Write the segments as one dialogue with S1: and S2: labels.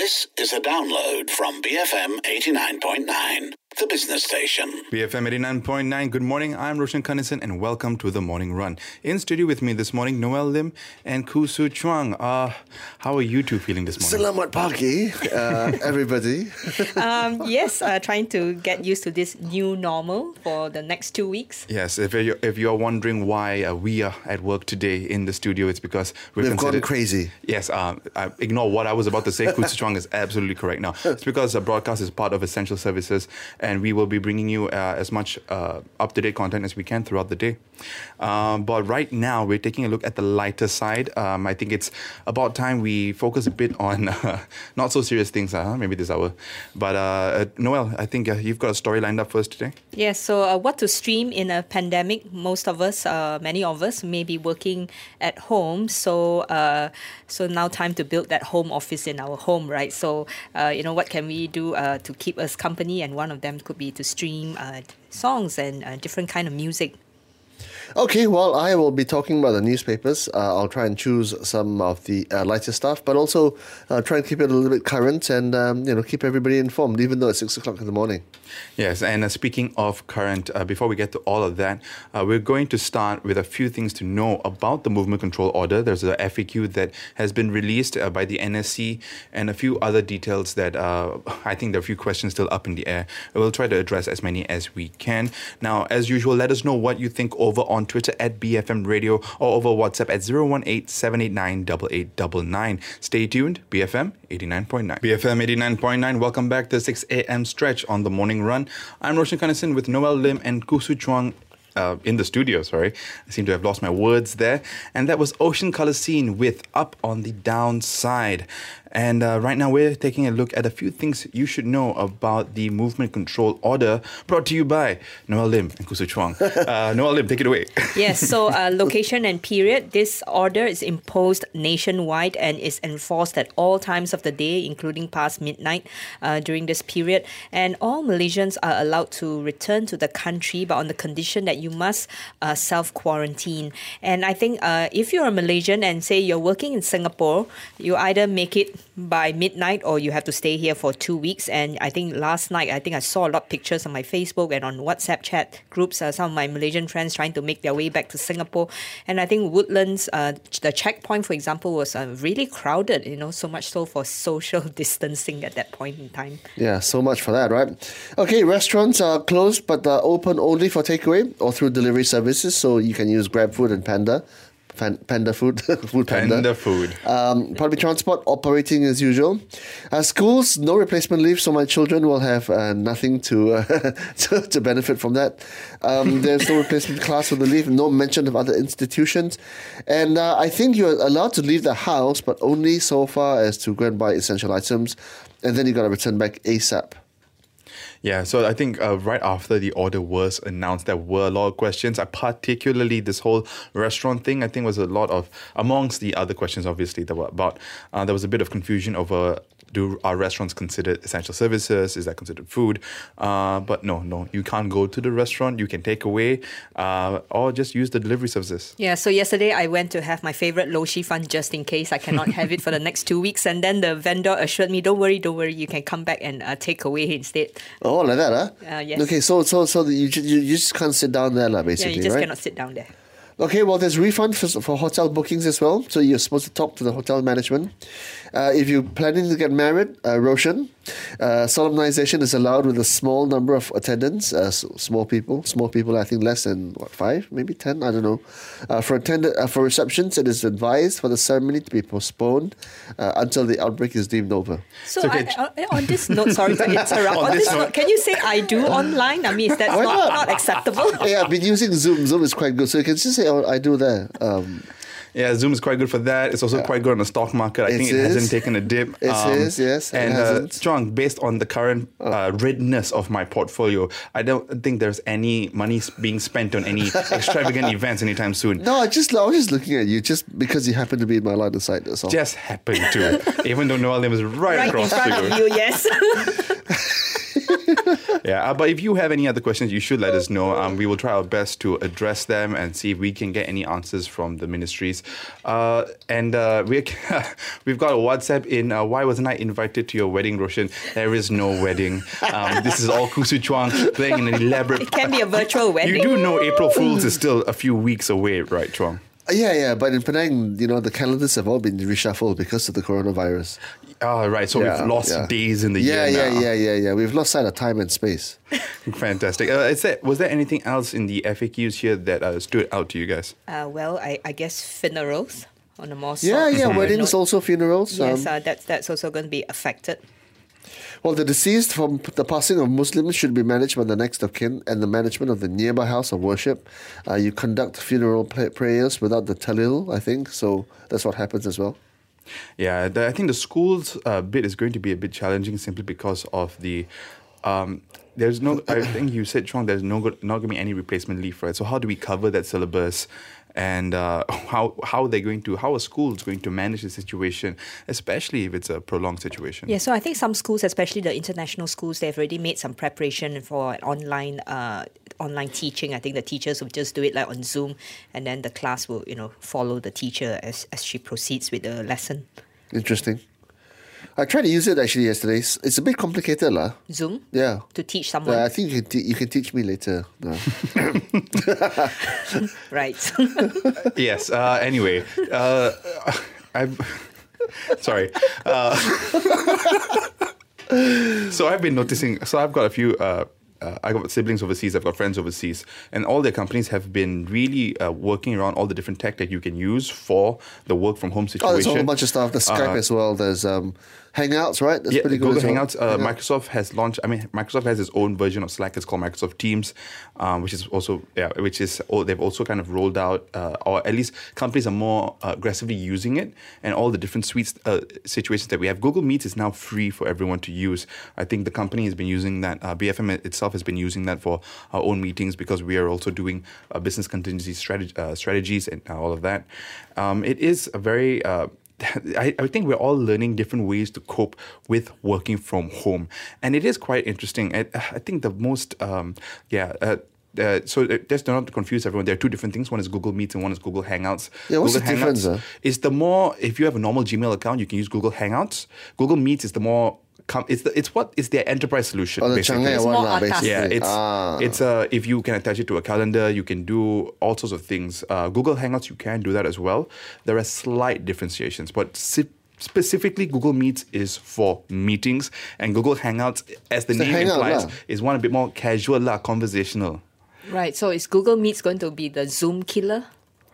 S1: This is a download from BFM 89.9, the business station.
S2: BFM 89.9, good morning. I'm Roshan Kanesan and welcome to The Morning Run. In studio with me this morning, Noel Lim and Khoo Su Chuang. How are you two feeling this morning?
S3: Selamat pagi, everybody.
S4: Yes, trying to get used to this new normal for the next 2 weeks.
S2: Yes, if you're wondering why we are at work today in the studio, it's because
S3: We've gone crazy.
S2: Yes, ignore what I was about to say. Khoo Su Chuang is absolutely correct now. It's because the broadcast is part of essential services and we will be bringing you as much up-to-date content as we can throughout the day. But right now, we're taking a look at the lighter side. I think it's about time we focus a bit on not so serious things, maybe this hour. But Noel, I think you've got a story lined up for us today.
S4: Yes, so what to stream in a pandemic? Most of us, many of us, may be working at home. So now time to build that home office in our home, right? So, what can we do to keep us company? And one of them could be to stream songs and different kind of music.
S3: Okay, well, I will be talking about the newspapers. I'll try and choose some of the lighter stuff, but also try and keep it a little bit current and, keep everybody informed, even though it's 6 o'clock in the morning.
S2: Yes, and speaking of current, before we get to all of that, we're going to start with a few things to know about the movement control order. There's a FAQ that has been released by the NSC and a few other details that I think there are a few questions still up in the air. We'll try to address as many as we can. Now, as usual, let us know what you think over on Twitter at BFM Radio or over WhatsApp at 018-789-8899. Stay tuned, BFM 89.9. BFM 89.9, welcome back to 6 a.m. stretch on the morning run. I'm Roshan Kanesan with Noel Lim and Khoo Su Chuang in the studio, I seem to have lost my words there. And that was Ocean Colour Scene with Up on the Downside. And right now we're taking a look at a few things you should know about the movement control order brought to you by Noel Lim and Khoo Su Chuang. Noel Lim, take it away.
S4: Yes, so location and period. This order is imposed nationwide and is enforced at all times of the day, including past midnight during this period. And all Malaysians are allowed to return to the country, but on the condition that you must self-quarantine. And I think if you're a Malaysian and say you're working in Singapore, you either make it by midnight or you have to stay here for 2 weeks. And I think last night, I saw a lot of pictures on my Facebook and on WhatsApp chat groups, some of my Malaysian friends trying to make their way back to Singapore. And I think Woodlands, the checkpoint, for example, was really crowded, so much so for social distancing at that point in time.
S3: Yeah, so much for that, right? Okay, restaurants are closed but open only for takeaway or through delivery services, so you can use GrabFood and Panda Food.
S2: Panda Food.
S3: Public transport operating as usual. Schools, no replacement leave, so my children will have nothing to benefit from that. There's no replacement class for the leave, no mention of other institutions. And I think you're allowed to leave the house, but only so far as to go and buy essential items. And then you got to return back ASAP.
S2: Yeah, so I think right after the order was announced, there were a lot of questions. Particularly this whole restaurant thing, I think was a lot of, amongst the other questions, obviously, that were about, there was a bit of confusion over, are restaurants considered essential services? Is that considered food? But no, you can't go to the restaurant. You can take away or just use the delivery services.
S4: Yeah, so yesterday I went to have my favorite lo shi fan just in case I cannot have it for the next 2 weeks. And then the vendor assured me, don't worry, you can come back and take away instead.
S3: Oh, like that, huh?
S4: Yes.
S3: Okay, so you just can't sit down there, basically,
S4: yeah, you just
S3: right?
S4: cannot sit down there.
S3: Okay, well, there's refund for hotel bookings as well. So you're supposed to talk to the hotel management. If you're planning to get married, Roshan, solemnization is allowed with a small number of attendants, small people, I think less than, 5, maybe 10, I don't know. For receptions, it is advised for the ceremony to be postponed until the outbreak is deemed over.
S4: So on this note, sorry to interrupt, on this note, can you say I do online? I mean, is that not acceptable?
S3: Yeah, I've been using Zoom. Zoom is quite good. So you can just say, I do there.
S2: Yeah, Zoom is quite good for that. It's also quite good on the stock market. I think it hasn't taken a dip.
S3: It is, yes.
S2: And Chuang, based on the current readiness of my portfolio, I don't think there's any money being spent on any extravagant events anytime soon.
S3: No, I was just looking at you just because you happen to be in my line of sight. That's all.
S2: Just happened to, even though Noel Lim is right across
S4: in front
S2: to
S4: of you, yes.
S2: Yeah, but if you have any other questions, you should let us know. We will try our best to address them and see if we can get any answers from the ministries. We've got a WhatsApp in. Why wasn't I invited to your wedding, Roshan? There is no wedding. This is all Kusu Chuang playing an elaborate...
S4: It can be a virtual wedding.
S2: You do know April Fool's is still a few weeks away, right, Chuang?
S3: Yeah, but in Penang, the calendars have all been reshuffled because of the coronavirus.
S2: Oh, right. So we've lost days in the year now.
S3: Yeah. We've lost sight of time and space.
S2: Fantastic. Was there anything else in the FAQs here that stood out to you guys?
S4: Well, I guess funerals on a more
S3: weddings,
S4: note.
S3: also funerals.
S4: Yes, that's also going to be affected.
S3: Well, the deceased from the passing of Muslims should be managed by the next of kin and the management of the nearby house of worship. You conduct funeral prayers without the talil, I think. So that's what happens as well.
S2: Yeah, I think the schools bit is going to be a bit challenging simply because of the... there's no... I think you said, Chuang, there's not going to be any replacement leave for it. So how do we cover that syllabus? And how are schools going to manage the situation, especially if it's a prolonged situation?
S4: Yeah, so I think some schools, especially the international schools, they've already made some preparation for online teaching. I think the teachers will just do it like on Zoom, and then the class will follow the teacher as she proceeds with the lesson.
S3: Interesting. I tried to use it actually yesterday. It's a bit complicated, lah.
S4: Zoom?
S3: Yeah.
S4: To teach someone?
S3: I think you can teach me later. No.
S4: Right.
S2: Yes. Anyway, sorry. So I've been noticing. So I've got a few. I got siblings overseas, I've got friends overseas, and all their companies have been really working around all the different tech that you can use for the work from home situation.
S3: There's a whole bunch of stuff. There's Skype as well. There's Hangouts, right? That's pretty good.
S2: Google Hangouts. Microsoft has launched. Microsoft has its own version of Slack. It's called Microsoft Teams, they've also kind of rolled out, or at least companies are more aggressively using it, and all the different suites situations that we have. Google Meet is now free for everyone to use. I think the company has been using that. BFM itself has been using that for our own meetings because we are also doing business contingency strategies and all of that. It is a very I think we're all learning different ways to cope with working from home, and it is quite interesting. I think the most so just not to confuse everyone, there are two different things. One is Google Meets and one is Google Hangouts.
S3: Yeah, what's
S2: Google
S3: the difference?
S2: Is the more, if you have a normal Gmail account, you can use Google Hangouts. Google Meets is the more it's their enterprise solution.
S3: The
S2: basically.
S3: Shanghai one,
S4: more
S3: basically.
S2: Yeah, it's if you can attach it to a calendar, you can do all sorts of things. Google Hangouts, you can do that as well. There are slight differentiations, but specifically Google Meets is for meetings, and Google Hangouts, as the name implies, is one a bit more casual, conversational.
S4: Right, so is Google Meets going to be the Zoom killer?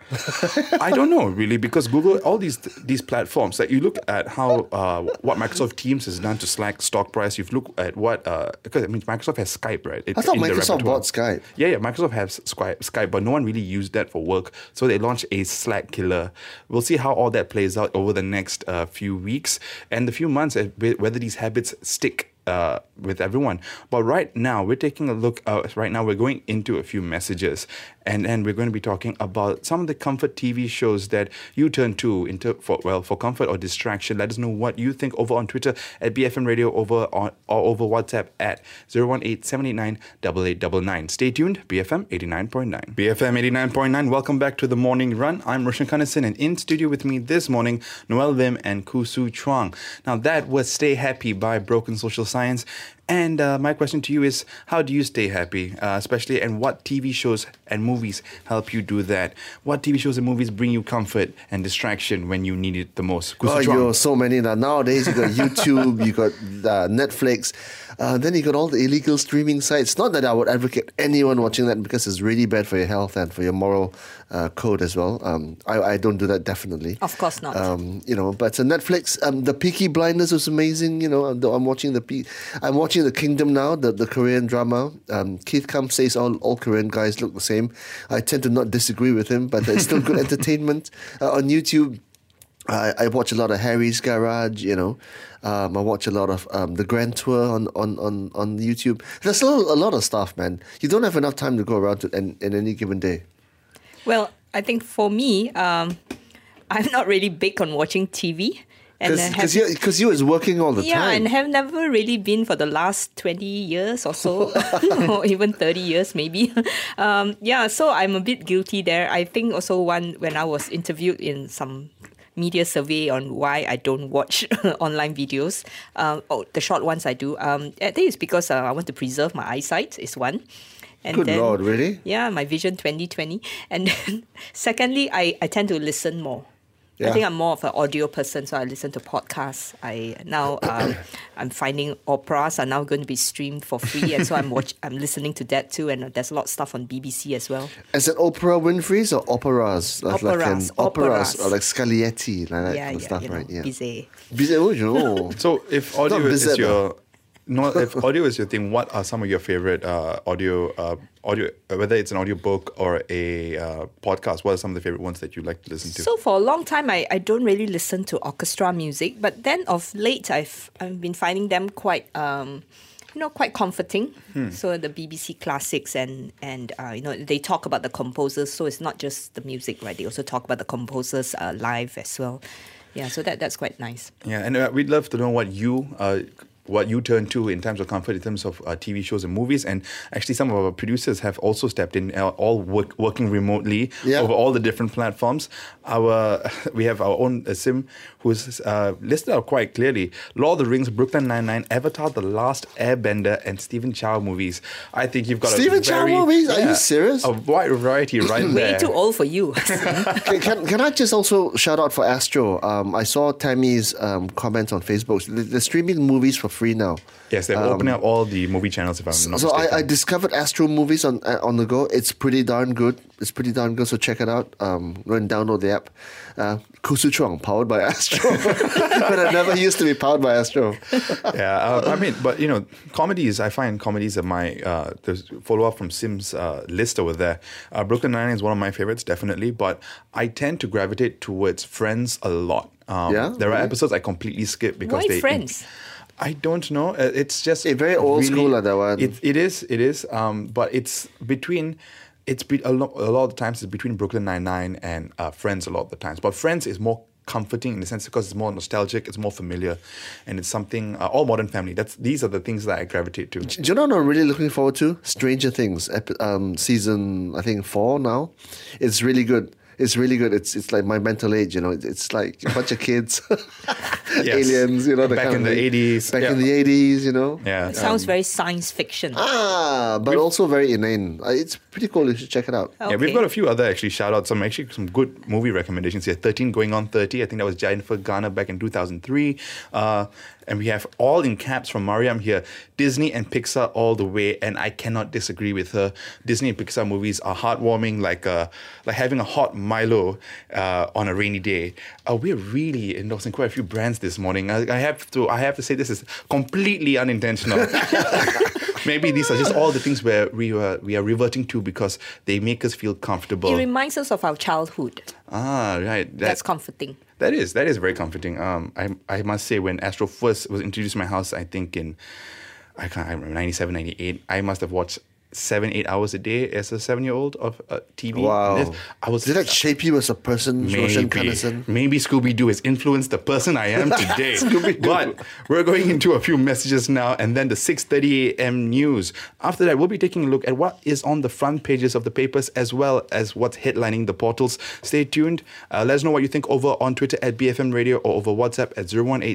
S2: I don't know really, because Google, all these platforms, like you look at how what Microsoft Teams has done to Slack stock price. You've looked at what because Microsoft has Skype, right?
S3: I thought Microsoft bought Skype.
S2: Yeah, Microsoft has Skype, but no one really used that for work. So they launched a Slack killer. We'll see how all that plays out over the next few weeks and the few months, whether these habits stick with everyone. But right now, we're taking a look. Right now, we're going into a few messages, and we're going to be talking about some of the comfort TV shows that you turn to for comfort or distraction. Let us know what you think over on Twitter at BFM Radio, or over WhatsApp at 018-789-8899. Stay tuned. BFM 89.9. BFM 89.9. Welcome back to the Morning Run. I'm Roshan Kanasin, and in studio with me this morning, Noel Lim and Kusu Chuang. Now that was "Stay Happy" by Broken Social Science. And my question to you is, how do you stay happy? Especially, and what TV shows and movies help you do that? What TV shows and movies bring you comfort and distraction when you need it the most?
S3: So many now. Nowadays, you got YouTube, you got Netflix, then you got all the illegal streaming sites. Not that I would advocate anyone watching that, because it's really bad for your health and for your moral code as well. I don't do that, definitely.
S4: Of course not.
S3: But Netflix, the Peaky Blinders was amazing. I'm watching The Kingdom now, the Korean drama. Keith Kam says all Korean guys look the same. I tend to not disagree with him, but it's still good entertainment. On YouTube, I watch a lot of Harry's Garage, I watch a lot of the Grand Tour on YouTube. There's still a lot of stuff, man. You don't have enough time to go around in any given day.
S4: Well, I think for me, I'm not really big on watching TV.
S3: Because you was working all the
S4: yeah,
S3: time.
S4: and have never really been for the last 20 years or so, or even 30 years maybe. So I'm a bit guilty there. I think also when I was interviewed in some media survey on why I don't watch online videos, the short ones I do, I think it's because I want to preserve my eyesight is one. And
S3: Good Lord, really?
S4: Yeah, my Vision 2020. And then secondly, I tend to listen more. I
S3: Yeah.
S4: think I'm more of an audio person, so I listen to podcasts. I'm finding operas are now going to be streamed for free, and so I'm listening to that too. And there's a lot of stuff on BBC as well.
S3: Is it Oprah Winfrey's or operas?
S4: Operas.
S3: Operas, or like Scaglietti, like that kind of stuff, right? Yeah.
S4: Bizet.
S3: Oh, no.
S2: So if audio
S3: Not
S2: is
S3: Bizet,
S2: your if audio is your thing, what are some of your favorite audio, whether it's an audio book or a podcast? What are some of the favorite ones that you like to listen to?
S4: So for a long time, I don't really listen to orchestra music, but then of late, I've been finding them quite quite comforting. So the BBC classics and they talk about the composers, so it's not just the music, right? They also talk about the composers live as well. Yeah, so that's quite nice.
S2: Yeah, and we'd love to know what you turn to in terms of comfort, in terms of TV shows and movies. And actually, some of our producers have also stepped in, all working remotely over all the different platforms. We have our own Sim, who's listed out quite clearly: Lord of the Rings, Brooklyn Nine-Nine, Avatar: The Last Airbender, and Stephen Chow movies. I think you've got
S3: Stephen Chow movies? Are you serious?
S2: A wide variety right there.
S4: Way too old for you.
S3: Can I just also shout out for Astro? I saw Tammy's comment on Facebook. They're streaming movies for free now.
S2: Yes, they're opening up all the movie channels, if I'm not mistaken.
S3: I discovered Astro movies on the go. It's pretty darn good. So check it out. Go and download the app. Kusu Chuang, powered by Astro. But it never used to be powered by Astro.
S2: But comedies, I find comedies are my follow-up from Sim's list over there. Brooklyn Nine-Nine is one of my favorites, definitely, but I tend to gravitate towards Friends a lot. There are episodes I completely skip because
S4: Why Friends?
S2: I don't know. It's just
S3: very old school, that one.
S2: It is. But it's between. A lot of the times it's between Brooklyn Nine-Nine and Friends a lot of the times. But Friends is more comforting in the sense because it's more nostalgic, it's more familiar, and it's something. All Modern Family. These are the things that I gravitate to.
S3: Do you know what I'm really looking forward to? Stranger Things, season I think 4 now. It's really good. It's like my mental age, It's like a bunch of kids, aliens,
S2: Back in the 80s.
S3: In the 80s,
S2: Yeah.
S4: It sounds very science fiction.
S3: But also very inane. It's pretty cool. You should check it out.
S2: Yeah, we've got a few other shout outs. Some good movie recommendations here. 13 Going on 30. I think that was Jennifer Garner back in 2003. And we have all in caps from Mariam here. Disney and Pixar all the way, and I cannot disagree with her. Disney and Pixar movies are heartwarming, like having a hot Milo on a rainy day. We're really endorsing quite a few brands this morning. I have to say this is completely unintentional. Maybe these are just all the things where we are reverting to because they make us feel comfortable.
S4: It reminds us of our childhood.
S2: Right.
S4: That's comforting.
S2: That is very comforting. I must say, when Astro first was introduced to my house, I think I remember 97, 98, I must have watched 7-8 hours a day as a 7-year-old of TV.
S3: Wow. Did that shape you as a person, Roshan Kanesan?
S2: Maybe Scooby-Doo has influenced the person I am today. But we're going into a few messages now and then the 6:30 a.m. news. After that, we'll be taking a look at what is on the front pages of the papers as well as what's headlining the portals. Stay tuned. Let us know what you think over on Twitter at BFM Radio or over WhatsApp at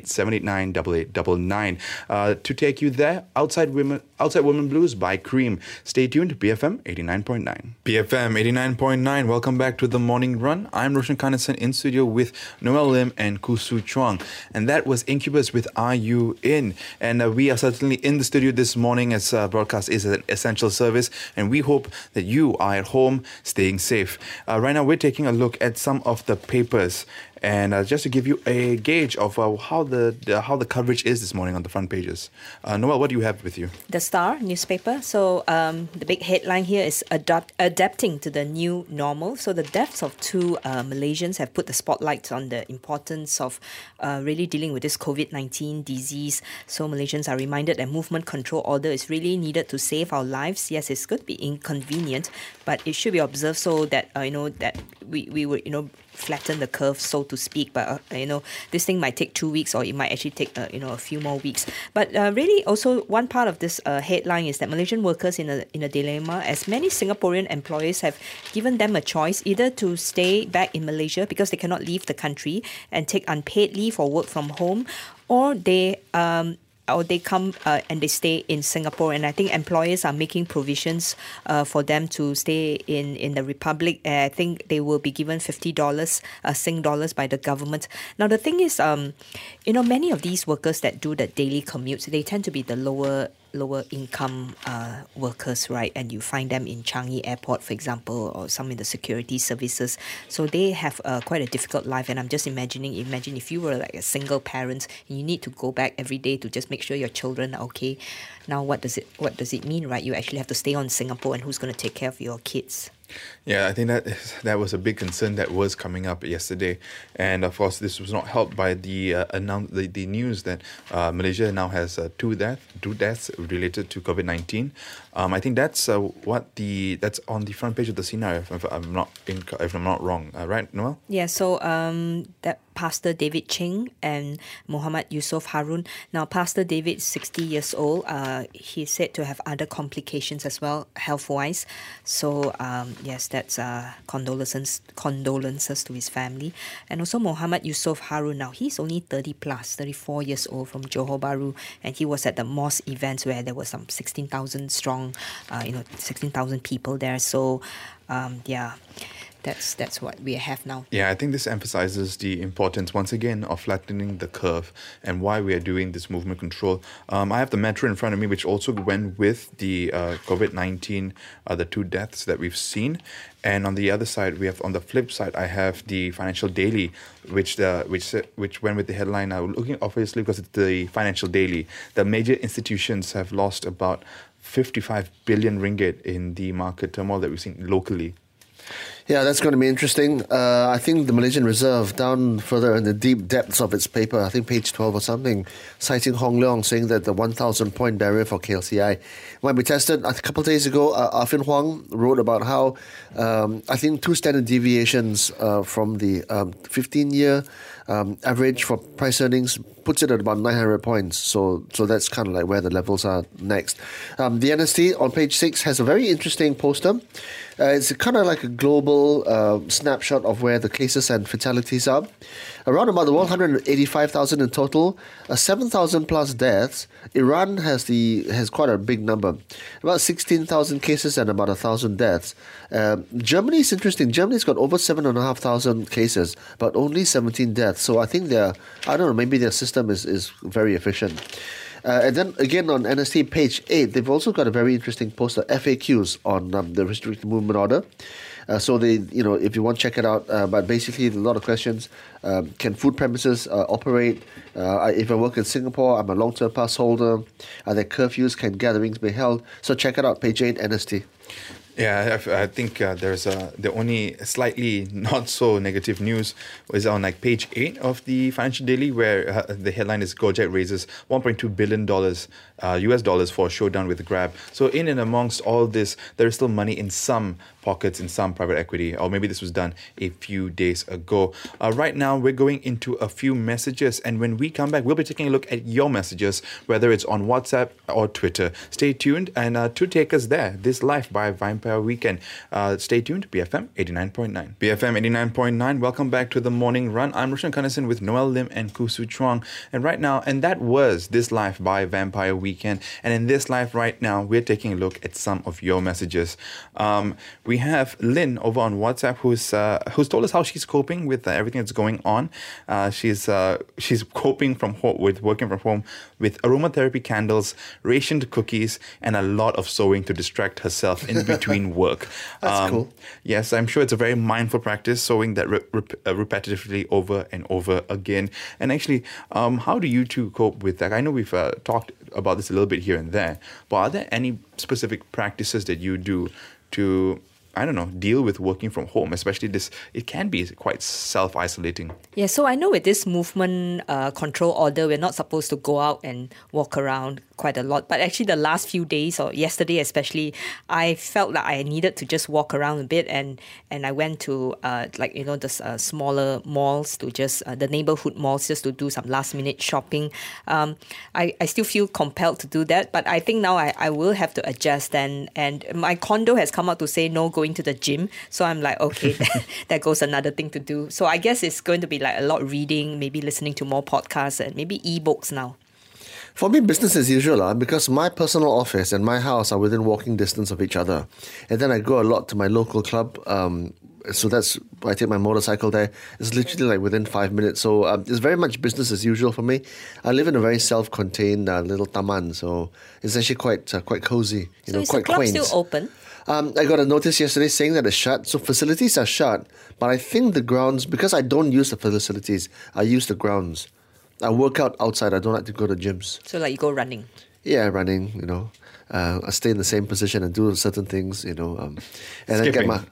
S2: 018-789-8899. To take you there, Outside Women Blues by Cream. Stay tuned, BFM 89.9. BFM 89.9, welcome back to The Morning Run. I'm Roshan Kanesan in studio with Noel Lim and Kusu Chuang. And that was Incubus with Are You In? And we are certainly in the studio this morning as broadcast is an essential service. And we hope that you are at home staying safe. Right now, we're taking a look at some of the papers. And just to give you a gauge of how the coverage is this morning on the front pages. Noel, what do you have with you?
S4: The Star newspaper. So the big headline here is adapting to the new normal. So the deaths of 2 Malaysians have put the spotlight on the importance of really dealing with this COVID-19 disease. So Malaysians are reminded that movement control order is really needed to save our lives. Yes, it's going to be inconvenient, but it should be observed so that that we would flatten the curve, so to speak. But this thing might take 2 weeks, or it might actually take a few more weeks. But really, also one part of this headline is that Malaysian workers in a dilemma, as many Singaporean employers have given them a choice either to stay back in Malaysia because they cannot leave the country and take unpaid leave or work from home, or they come and they stay in Singapore. And I think employers are making provisions for them to stay in the Republic. I think they will be given $50 Sing dollars by the government. Now, the thing is, many of these workers that do the daily commutes, they tend to be the lower income workers, right? And you find them in Changi Airport, for example, or some in the security services. So they have quite a difficult life. And I'm just imagine if you were like a single parent and you need to go back every day to just make sure your children are okay. Now, what does it mean, right? You actually have to stay on Singapore, and who's going to take care of your kids?
S2: Yeah, I think that was a big concern that was coming up yesterday, and of course, this was not helped by the news that Malaysia now has two deaths related to COVID-19. I think that's that's on the front page of the CNR, if I'm not wrong, right, Noel?
S4: Yeah. So that Pastor David Ching and Muhammad Yusof Harun. Now, Pastor David is 60 years old. He's said to have other complications as well, health-wise. So, yes, that's condolences to his family. And also Muhammad Yusof Harun. Now, he's only 34 years old, from Johor Bahru. And he was at the mosque events where there was some 16,000 strong, 16,000 people there. So, yeah. That's what we have now.
S2: Yeah, I think this emphasizes the importance, once again, of flattening the curve and why we are doing this movement control. I have the metro in front of me, which also went with the COVID-19, the two deaths that we've seen. And on the other side, on the flip side, I have the Financial Daily, which went with the headline. Now, looking obviously because it's the Financial Daily, the major institutions have lost about 55 billion ringgit in the market turmoil that we've seen locally.
S3: Yeah, that's going to be interesting. I think the Malaysian Reserve, down further in the deep depths of its paper, I think page 12 or something, citing Hong Leong, saying that the 1,000-point barrier for KLCI might be tested. A couple of days ago, Arfin Huang wrote about how I think 2 standard deviations from the 15-year average for price earnings puts it at about 900 points. So that's kind of like where the levels are next. The NST on page 6 has a very interesting poster. It's kind of like a global snapshot of where the cases and fatalities are. Around about the world, 185,000 in total, 7,000 plus deaths. Iran has quite a big number, about 16,000 cases and about 1,000 deaths. Germany is interesting. Germany's got over 7,500 cases, but only 17 deaths. So I think maybe their system is very efficient. And then again on NST page 8, they've also got a very interesting poster, FAQs on the restricted movement order. So they, if you want, check it out. But basically, a lot of questions. Can food premises operate? If I work in Singapore, I'm a long-term pass holder. Are there curfews? Can gatherings be held? So check it out, page 8, NST.
S2: Yeah, I think there's the only slightly not so negative news was on like page 8 of the Financial Daily, where the headline is Gojek raises $1.2 billion US dollars for a showdown with Grab. So in and amongst all this, there is still money in some pockets, in some private equity, or maybe this was done a few days ago. Right now, we're going into a few messages, and when we come back, we'll be taking a look at your messages, whether it's on WhatsApp or Twitter. Stay tuned, and to take us there, this live by Vampire Weekend. Stay tuned, BFM 89.9. BFM 89.9, welcome back to the Morning Run. I'm Roshan Kanasin with Noel Lim and Khoo Su Chuang, and right now, and that was this live by Vampire Weekend, and in this live right now, we're taking a look at some of your messages. We have Lynn over on WhatsApp who's told us how she's coping with everything that's going on. She's coping with working from home with aromatherapy candles, rationed cookies, and a lot of sewing to distract herself in between work.
S3: That's cool.
S2: Yes, I'm sure it's a very mindful practice, sewing that repetitively over and over again. And actually, how do you two cope with that? I know we've talked about this a little bit here and there, but are there any specific practices that you do to deal with working from home, especially this. It can be quite self-isolating.
S4: Yeah, so I know with this movement control order, we're not supposed to go out and walk around quite a lot. But actually, the last few days, or yesterday especially, I felt like I needed to just walk around a bit, and I went to the smaller malls, to just the neighborhood malls, just to do some last minute shopping. I still feel compelled to do that, but I think now I will have to adjust. And my condo has come out to say no going to the gym, so I'm like, okay, that goes another thing to do. So I guess it's going to be like a lot reading, maybe listening to more podcasts, and maybe ebooks now.
S3: For me, business as usual, because my personal office and my house are within walking distance of each other. And then I go a lot to my local club. So I take my motorcycle there. It's literally like within 5 minutes. So it's very much business as usual for me. I live in a very self-contained little taman. So it's actually quite cozy.
S4: So is
S3: quite
S4: the club
S3: quaint.
S4: still open?
S3: I got a notice yesterday saying that it's shut. So facilities are shut. But I think the grounds, because I don't use the facilities, I use the grounds. I work out outside. I don't like to go to gyms.
S4: So like you go running?
S3: Yeah, running, I stay in the same position and do certain things, and then get my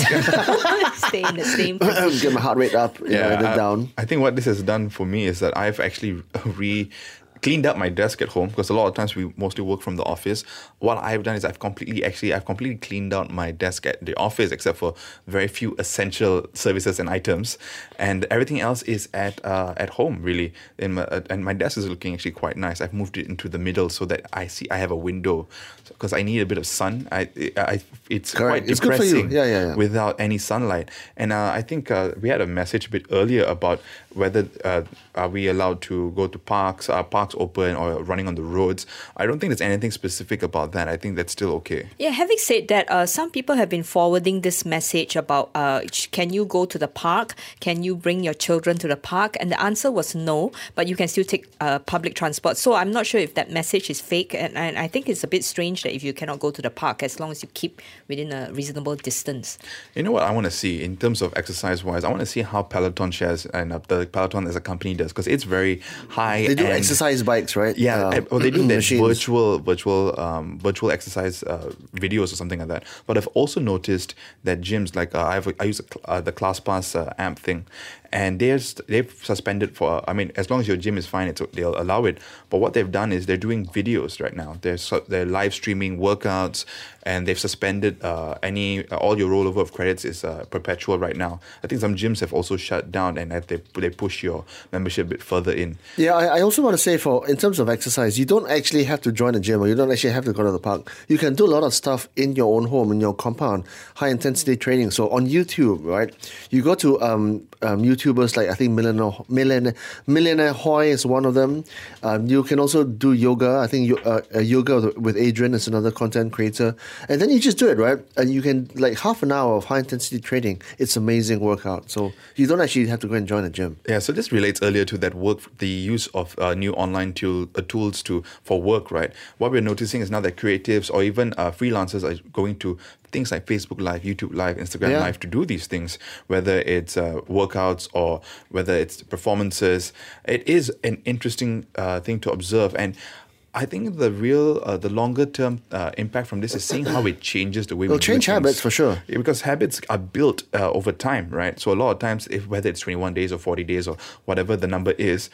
S4: Stay in the same position.
S3: get my heart rate up, and then down.
S2: I think what this has done for me is that I've actually cleaned up my desk at home, because a lot of times we mostly work from the office. What I've done is I've completely cleaned out my desk at the office, except for very few essential services and items, and everything else is at home really. And my desk is looking actually quite nice. I've moved it into the middle so that I have a window, because I need a bit of sun. It's
S3: Correct.
S2: quite
S3: It's good for you.
S2: depressing
S3: Yeah.
S2: without any sunlight. And I think we had a message a bit earlier about whether are we allowed to go to parks, parks open or running on the roads. I don't think there's anything specific about that. I think that's still okay.
S4: Yeah, having said that, some people have been forwarding this message about can you go to the park? Can you bring your children to the park? And the answer was no, but you can still take public transport. So I'm not sure if that message is fake. And I think it's a bit strange that if you cannot go to the park, as long as you keep within a reasonable distance.
S2: You know what I want to see in terms of exercise-wise? I want to see how Peloton shares and the Peloton as a company does, because it's very high.
S3: They do exercise bikes, right?
S2: Yeah, they do that
S3: machines.
S2: virtual exercise videos or something like that. But I've also noticed that gyms, like I use the ClassPass app thing, and they've suspended for. I mean, as long as your gym is fine, they'll allow it. But what they've done is they're doing videos right now. They're live streaming workouts, and they've suspended all your rollover of credits is perpetual right now. I think some gyms have also shut down, and they push your membership a bit further in.
S3: Yeah, I also want to say, in terms of exercise, you don't actually have to join a gym, or you don't actually have to go to the park. You can do a lot of stuff in your own home, in your compound, high intensity training. So on YouTube, right, you go to YouTubers like, I think Millionaire Hoy is one of them. You can also do yoga. I think yoga with Adrian is another content creator. And then you just do it, right? And you can, like, half an hour of high intensity training. It's amazing workout. So you don't actually have to go and join a gym.
S2: Yeah, so this relates earlier to that the use of new online tools for work, right? What we're noticing is now that creatives or even freelancers are going to things like Facebook Live, YouTube Live, Instagram Live to do these things, whether it's workouts or whether it's performances. It is an interesting thing to observe. And I think the longer term impact from this is seeing how it changes the way we do things.
S3: It'll change habits for sure.
S2: Yeah, because habits are built over time, right? So a lot of times, whether it's 21 days or 40 days or whatever the number is,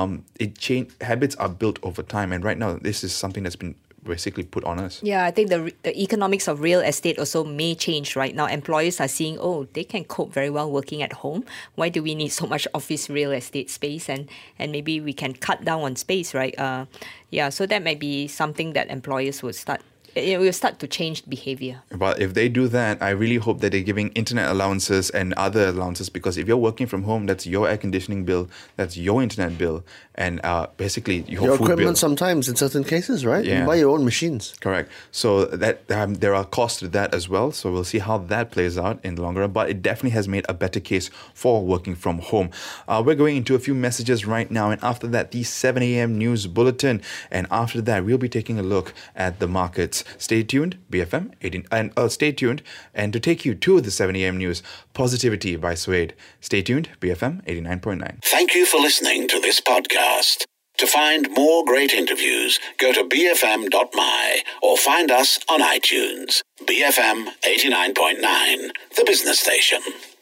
S2: habits are built over time. And right now, this is something that's been basically put on us.
S4: Yeah, I think the economics of real estate also may change right now. Employers are seeing, they can cope very well working at home. Why do we need so much office real estate space? And maybe we can cut down on space, right? So that might be something that employers would start. It will start to change behavior.
S2: But if they do that, I really hope that they're giving internet allowances and other allowances, because if you're working from home, that's your air conditioning bill, that's your internet bill, and basically your food
S3: equipment
S2: bill.
S3: Sometimes in certain cases, right?
S2: Yeah.
S3: You buy your own machines.
S2: Correct. So that there are costs to that as well. So we'll see how that plays out in the longer run. But it definitely has made a better case for working from home. We're going into a few messages right now, and after that, the 7 a.m. news bulletin. And after that, we'll be taking a look at the markets. Stay tuned, BFM 18, and stay tuned, and to take you to the 7 a.m. news, Positivity by Suede. Stay tuned, BFM 89.9.
S1: Thank you for listening to this podcast. To find more great interviews, go to bfm.my or find us on iTunes. BFM 89.9, the business station.